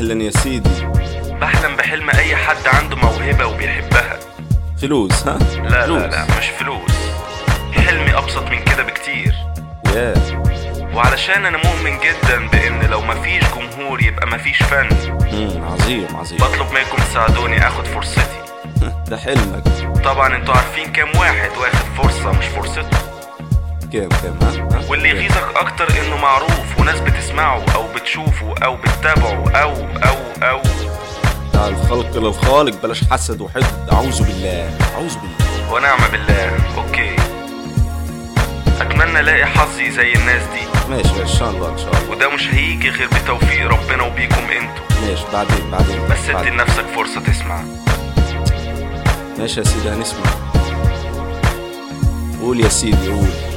أهلا يا سيدي. بحلم بحلم أي حد عنده موهبة وبيحبها. فلوس ها؟ لا فلوس. لا مش فلوس، حلمي أبسط من كده بكتير. وعلشان أنا مؤمن جدا بإن لو مفيش جمهور يبقى مفيش فن. عظيم. بطلب منكم تساعدوني أخد فرصتي. ده حلمك. طبعا انتوا عارفين كام واحد واخد فرصة مش فرصته. كام ها؟ واللي يغيظك أكتر إنه معروف وناس بتسمعه أو بتشوفه أو بتتابعه أو ده الخلق للخالق، بلاش حسد وحقد. أعوذ بالله. ونعم بالله. أوكي، أتمنى ألاقي حظي زي الناس دي. ماشي إن شاء الله. وده مش هيجي غير بتوفيق ربنا وبيكم انتوا. ماشي بعدين بس ادي لنفسك فرصة تسمع. ماشي يا سيدي، هنسمع. قول يا سيدي قول.